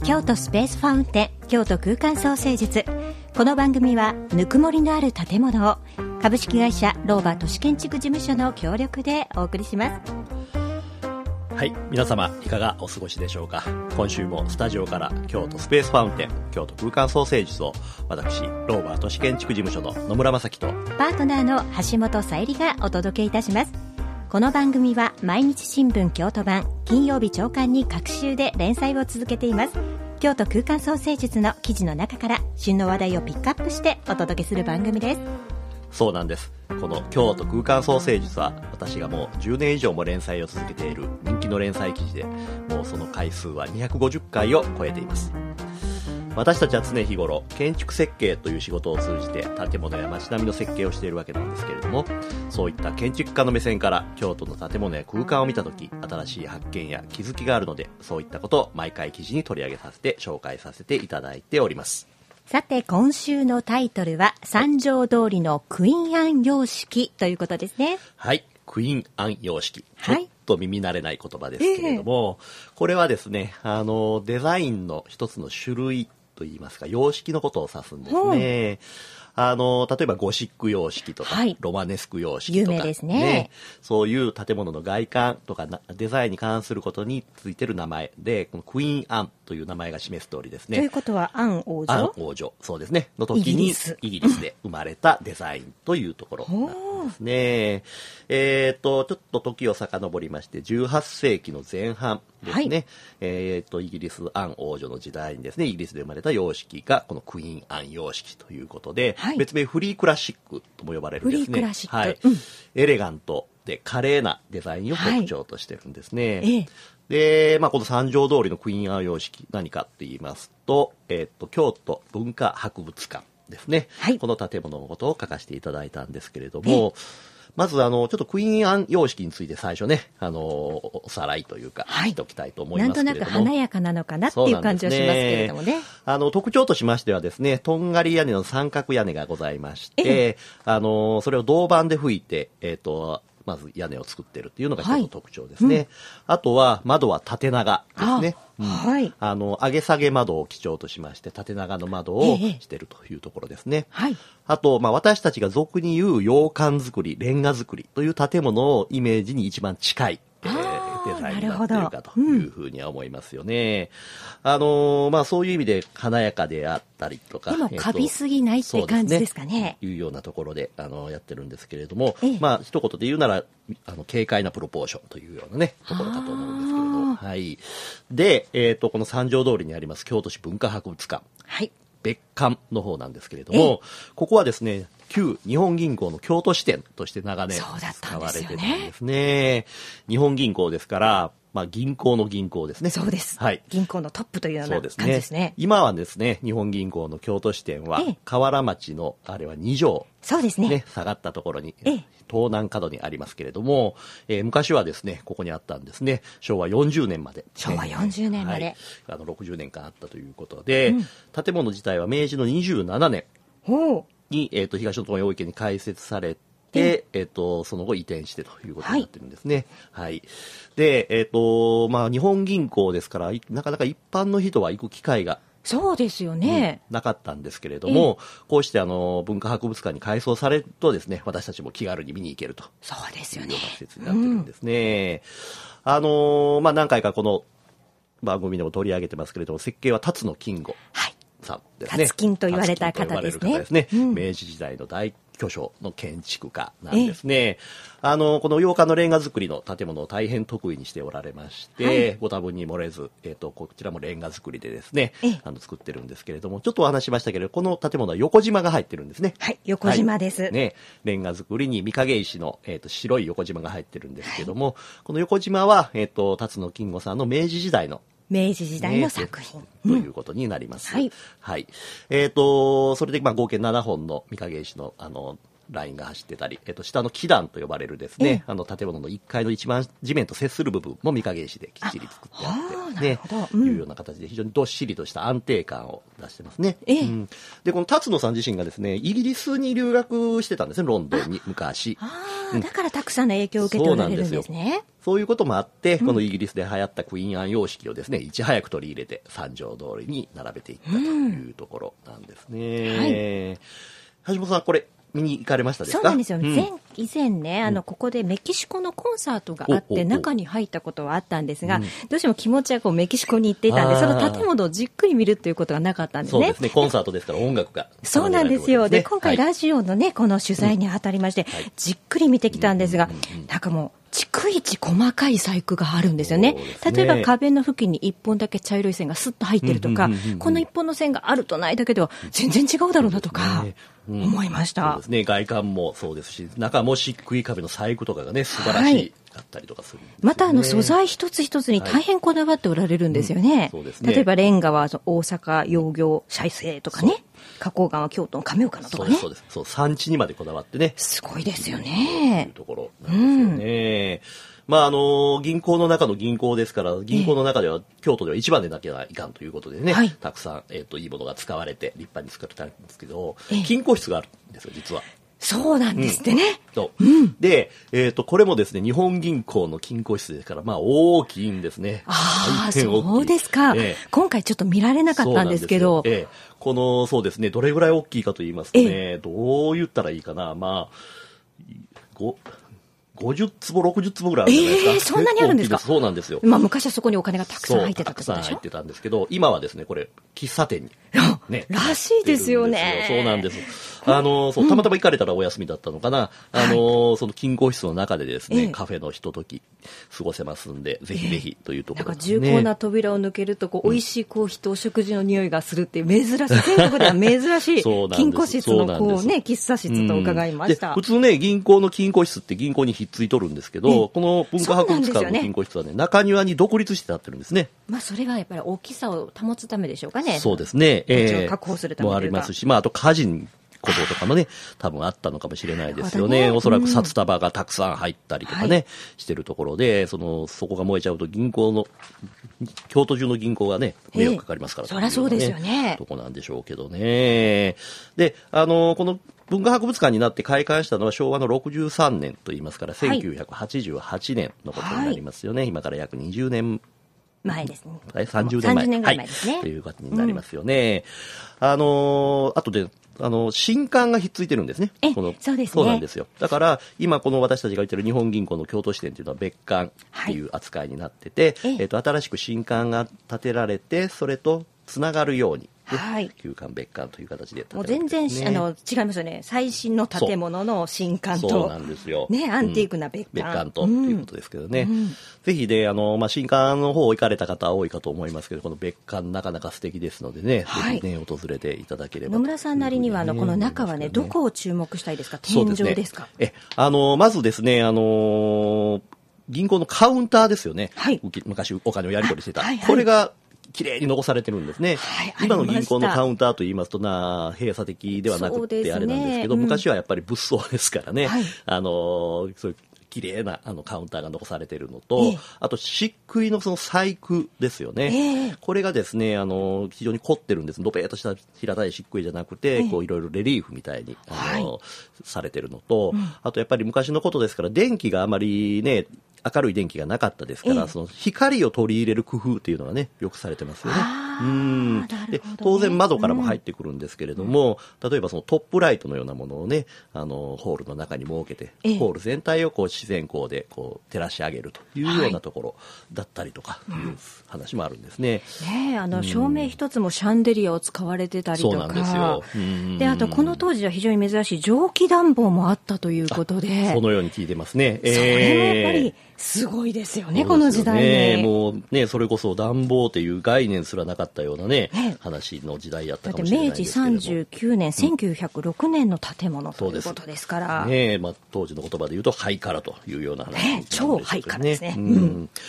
京都スペースファウンテン京都空間創生術。この番組はぬくもりのある建物を株式会社ローバ都市建築事務所の協力でお送りします。 はい、皆様いかがお過ごしでしょうか。今週もスタジオから京都スペースファウンテン京都空間創生術を私ローバ都市建築事務所の野村正樹とパートナーの橋本さゆりがお届けいたします。この番組は毎日新聞京都版金曜日朝刊に各週で連載を続けています。京都空間創生術の記事の中から旬の話題をピックアップしてお届けする番組です。 そうなんです。この京都空間創生術は私がもう10年以上も連載を続けている人気の連載記事で、もうその回数は250回を超えています。私たちは常日頃建築設計という仕事を通じて建物や街並みの設計をしているわけなんですけれども、そういった建築家の目線から京都の建物や空間を見たとき、新しい発見や気づきがあるので、そういったことを毎回記事に取り上げさせて紹介させていただいております。 さて今週のタイトルは三条通りのクイーンアン様式ということですね。 はい、クイーンアン様式、ちょっと耳慣れない言葉ですけれども、これはですね、デザインの一つの種類といいますか様式のことを指すんですね。例えばゴシック様式とか、ロマネスク様式とか、 有名ですね。 そういう建物の外観とかデザインに関することについてる名前で、このクイーンアンという名前が示す通りですね。 ということはアン王女、 アン王女、そうですね、の時にイギリスで生まれたデザインというところなんですね。ちょっと時を遡りまして18世紀の前半ですね。イギリスアン王女の時代にですね、イギリスで生まれた様式がこのクイーンアン様式ということで、別名フリークラシックとも呼ばれるんですね。 フリークラシック、 エレガントで華麗なデザインを特徴としてるんですね。で、この三条通りのクイーンアン様式何かって言いますと、京都文化博物館ですね。この建物のことを書かせていただいたんですけれども、まずちょっとクイーンアン様式について最初ね、おさらいというかしておきたいと思いますけれども、 なんとなく華やかなのかなっていう感じはしますけれどもね。 特徴としましてはですね、とんがり屋根の三角屋根がございまして、それを銅板で吹いて、まず屋根を作っているっていうのが一つの特徴ですね。あとは窓は縦長ですね。上げ下げ窓を基調としまして縦長の窓をしているというところですね。あと、私たちが俗に言う洋館造り、レンガ造りという建物のイメージに一番近いデザインになっているかというふうには思いますよね。そういう意味で華やかであったりとか、 でもカビすぎないって感じですかね。 いうようなところでやってるんですけれども、一言で言うなら軽快なプロポーションというようなねところかと思うんですけれど、で、この三条通りにあります京都市文化博物館、別館の方なんですけれども、ここはですね、旧日本銀行の京都支店として長年使われてたんですね。日本銀行ですから、銀行の銀行ですね。 そうです。銀行のトップというような感じですね。 今はですね、日本銀行の京都支店は、河原町のあれは2条、 そうですね。 下がったところに、東南角にありますけれども、昔はですね、ここにあったんですね。昭和40年まで。 昭和40年まで。 60年間あったということで、建物自体は明治の27年に、東の大池に開設されて、その後移転してということになってるんですね。で、日本銀行ですから、なかなか一般の人は行く機会がそうですよね、 なかったんですけれども、こうして文化博物館に改装されるとですね、私たちも気軽に見に行けると。 そうですよね。 いうような施設になってるんですね。何回かこの番組でも取り上げてますけれども、設計は辰野金吾さんですね。 辰金と言われた方ですね。 明治時代の大巨匠の建築家なんですね。この洋館のレンガ造りの建物を大変得意にしておられまして、ご多分に漏れず、こちらもレンガ造りでですね、作ってるんですけれども、ちょっとお話しましたけれど、この建物は横縞が入ってるんですね。 横縞です。 レンガ造りに御影石の、白い横縞が入ってるんですけども、この横縞は、辰野金吾さんの明治時代の作品ということになります。それで合計7本の御影石のラインが走ってたり、下の基壇と呼ばれるですね、建物の1階の一番地面と接する部分も御影石できっちり作ってあってね、いうような形で非常にどっしりとした安定感を出してますね。で、この辰野さん自身がですね、イギリスに留学してたんですね、ロンドンに昔。 だからたくさんの影響を受けておられるんですね。 そういうこともあって、このイギリスで流行ったクイーンアン様式をですね、いち早く取り入れて三条通りに並べていったというところなんですね。橋本さん、これ見に行かれましたですか？ そうなんですよ。以前ね、ここでメキシコのコンサートがあって中に入ったことはあったんですが、どうしても気持ちはこうメキシコに行っていたんで、その建物をじっくり見るということがなかったんですね。 そうですね。コンサートですから音楽が。 そうなんですよ。で、今回ラジオのね、この取材に当たりまして、じっくり見てきたんですが、なんかもう逐一細かい細工があるんですよね。例えば壁の付近に一本だけ茶色い線がスッと入ってるとか、この一本の線があるとないだけでは全然違うだろうなとか思いました。 そうですね。外観もそうですし、中も漆喰壁の細工とかがね、素晴らしい。だったりとかするんですよね。 また素材一つ一つに大変こだわっておられるんですよね。 そうですね。 例えばレンガは大阪養業社製とかね、花崗岩は京都の亀岡のとかね。 そうです。そう、産地にまでこだわってね。 すごいですよね。 というところなんですよね。まあ銀行の中の銀行ですから、銀行の中では、京都では一番でなきゃいかんということでね、たくさん、いいものが使われて立派に使ってたんですけど、金庫室があるんですよ、実は。 そうなんですってね。 で、これもですね、日本銀行の金庫室ですから、まあ大きいんですね。 そうですか。今回ちょっと見られなかったんですけど。 この、そうですね、どれぐらい大きいかと言いますとね、どう言ったらいいかな、まあ、50坪、60坪ぐらいあるじゃないですか。 そんなにあるんですか？ そうなんですよ。 昔はそこにお金がたくさん入ってたってことでしょ？ たくさん入ってたんですけど、今はですね、これ、喫茶店に。 らしいですよね。 そうなんです。たまたま行かれたらお休みだったのかな。その金庫室の中でですね、カフェのひととき過ごせますんで、ぜひぜひというところですね。 なんか重厚な扉を抜けると、美味しいコーヒーとお食事の匂いがするっていう珍しい、全国では珍しい金庫室の喫茶室と伺いました。 普通ね、銀行の金庫室って銀行にひっついとるんですけど、この文化博物館の金庫室はね、中庭に独立して立ってるんですね。 まあそれがやっぱり大きさを保つためでしょうかね。 そうですね。 確保するためもありますし、あと火事こととかもね、多分あったのかもしれないですよね。おそらく札束がたくさん入ったりとかね、してるところで、そこが燃えちゃうと京都中の銀行がね、迷惑かかりますから、 そりゃそうですよね。 とこなんでしょうけどね。で、この文化博物館になって開館したのは昭和の63年と言いますから、1988年のことになりますよね。今から約20年前ですね。 30年前。 30年ぐらい前ですね。 という形になりますよね。あとで、新館がひっついてるんですね。 そうですね。 そうなんですよ。だから、今この私たちが言ってる日本銀行の京都支店というのは別館っていう扱いになってて、新しく新館が建てられて、それとつながるように、旧館別館という形で建てられて、 もう全然違いますよね。最新の建物の新館と、 そうなんですよ。 ね、アンティークな別館ということですけどね。ぜひね、新館の方行かれた方は多いかと思いますけど、この別館なかなか素敵ですのでね、ぜひね、訪れていただければ。 野村さんなりには、この中はね、どこを注目したいですか？天井ですか？ まずですね、銀行のカウンターですよね。昔お金をやり取りしてた。これが、綺麗に残されてるんですね。今の銀行のカウンターといいますと閉鎖的ではなくてあれなんですけど、昔はやっぱり物騒ですからね、そういう綺麗なカウンターが残されているのと、あと漆喰のその細工ですよね。これがですね、非常に凝ってるんです。ドベーっとした平たい漆喰じゃなくて、こういろいろレリーフみたいにされてるのと、あとやっぱり昔のことですから電気があまりね、明るい電気がなかったですから、その光を取り入れる工夫っていうのがね、よくされてますよね。で、当然窓からも入ってくるんですけれども、例えばそのトップライトのようなものをね、ホールの中に設けて、ホール全体をこう自然光でこう照らし上げるというようなところだったりとかいう話もあるんですね。 照明一つもシャンデリアを使われてたりとか。そうなんですよ。で、あとこの当時は非常に珍しい蒸気暖房もあったということで。 そのように聞いてますね。 それもやっぱりすごいですよね、この時代に。 もうね、それこそ暖房っていう概念すらなかったようなね、話の時代だったかもしれないですけれども。 明治39年、1906年の建物ということですから。 当時の言葉で言うとハイカラというような話、 超ハイカラですね。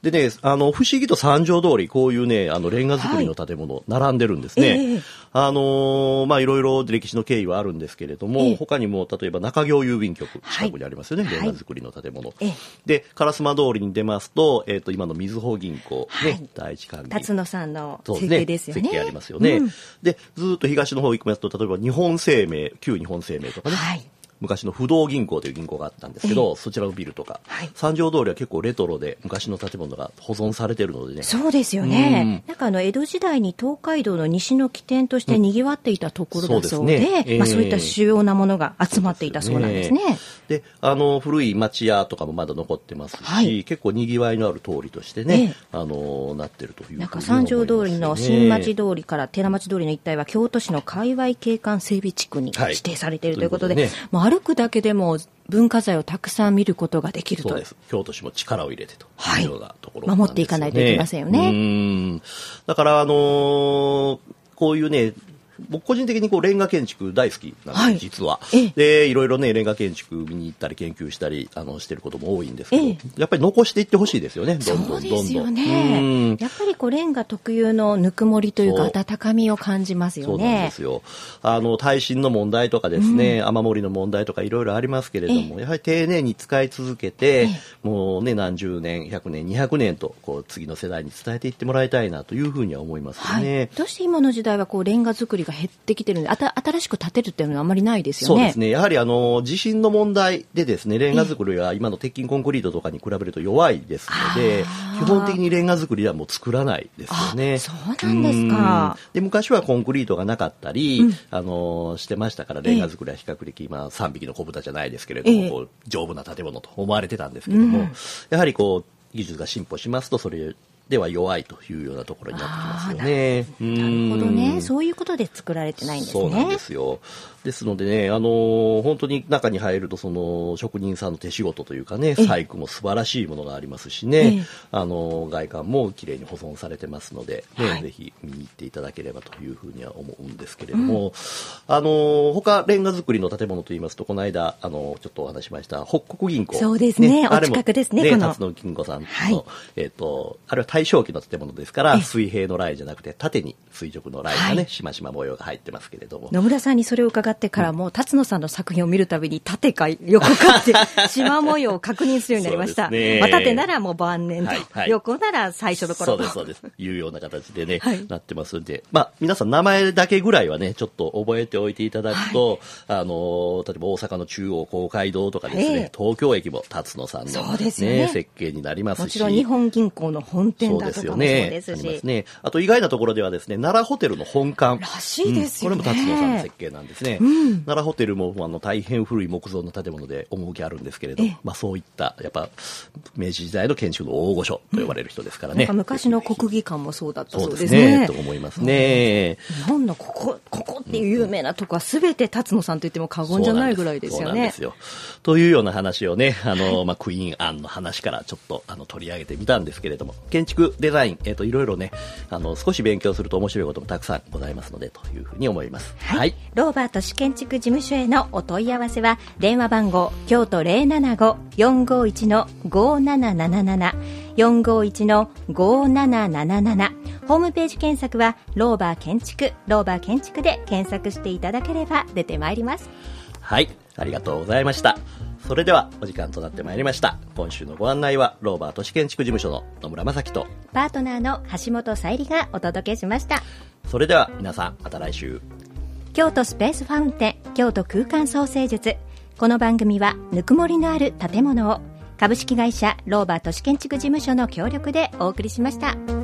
でね、不思議と三条通り、こういうね、レンガ造りの建物、並んでるんですね。まあ、いろいろ歴史の経緯はあるんですけれども、他にも、例えば中京郵便局、近くにありますよね、レンガ造りの建物。で、烏丸通りに出ますと、今のみずほ銀行、ね、第一関銀。 辰野さんの設計ですよね。 設計ありますよね。で、ずっと東の方行きますと、例えば日本生命、旧日本生命とかね。昔の不動銀行という銀行があったんですけど、そちらのビルとか、三条通りは結構レトロで昔の建物が保存されているのでね。 そうですよね。なんか江戸時代に東海道の西の起点として賑わっていたところだそうで、そういった主要なものが集まっていたそうなんですね。 で、古い町屋とかもまだ残ってますし、結構賑わいのある通りとしてね、なってるというふうに思いますよね。 なんか三条通りの新町通りから寺町通りの一帯は京都市の界隈景観整備地区に指定されているということで、もう歩くだけでも文化財をたくさん見ることができると。 そうです。京都市も力を入れてというようなところ、 守っていかないといけませんよね。 だからこういうね、僕個人的にレンガ建築大好きなんです、実は。で、いろいろね、レンガ建築見に行ったり研究したりしてることも多いんですけど、やっぱり残していってほしいですよね、どんどんどんどん。そうですよね。やっぱりレンガ特有のぬくもりというか温かみを感じますよね。 そうなんですよ。耐震の問題とかですね、雨漏りの問題とかいろいろありますけれども、やはり丁寧に使い続けて、もうね、何十年、100年、200年と次の世代に伝えていってもらいたいなというふうには思いますよね。 どうして今の時代はレンガ作りが減ってきてるんで、新しく建てるっていうのはあまりないですよね。 そうですね。やはり地震の問題でですね、レンガ作りは今の鉄筋コンクリートとかに比べると弱いですので、基本的にレンガ作りはもう作らないですよね。 そうなんですか。 で、昔はコンクリートがなかったり、してましたから、レンガ作りは比較的、3匹の子豚じゃないですけれども、丈夫な建物と思われてたんですけども、やはり技術が進歩しますと、それでは弱いというようなところになってきますよね。 なるほどね。そういうことで作られてないんですね。 そうなんですよ。ですのでね、本当に中に入ると職人さんの手仕事というかね、細工も素晴らしいものがありますしね、外観も綺麗に保存されてますので、ぜひ見に行っていただければというふうには思うんですけれども、他レンガ造りの建物といいますと、この間ちょっとお話しました北国銀行。 そうですね。お近くですね。 辰野銀行さんの、あれは大正期の建物ですから、水平のラインじゃなくて縦に垂直のラインがね、しましま模様が入ってますけれども。 野村さんにそれを伺ってからもう辰野さんの作品を見るたびに縦か横かって縞模様を確認するようになりました。縦ならもう晩年と、横なら最初の頃と。 そうです。いうような形でね、なってますんで、皆さん名前だけぐらいはね、ちょっと覚えておいていただくと、例えば大阪の中央公会堂とかですね、東京駅も辰野さんのね、設計になりますし。 もちろん日本銀行の本店だとかもそうですし。 あと意外なところではですね、奈良ホテルの本館。 らしいですよね。 これも辰野さんの設計なんですね。奈良ホテルも大変古い木造の建物で趣あるんですけれど、そういったやっぱ明治時代の建築の大御所と呼ばれる人ですからね。 昔の国技館もそうだったそうですね。 と思いますね。 日本のここっていう有名なとこは全て辰野さんと言っても過言じゃないぐらいですよね。 そうなんですよ。というような話をね、クイーンアンの話からちょっと取り上げてみたんですけれども、建築デザインいろいろね少し勉強すると面白いこともたくさんございますのでというふうに思います。 ローバー都市建築事務所へのお問い合わせは電話番号京都 075-451-5777 451-5777 ホームページ検索はローバー建築で検索していただければ出てまいります。 はい、ありがとうございました。それではお時間となってまいりました。今週のご案内はローバー都市建築事務所の野村正樹とパートナーの橋本さゆりがお届けしました。 それでは皆さんまた来週。 京都スペースファウンテン京都空間創生術。この番組はぬくもりのある建物を株式会社ローバー都市建築事務所の協力でお送りしました。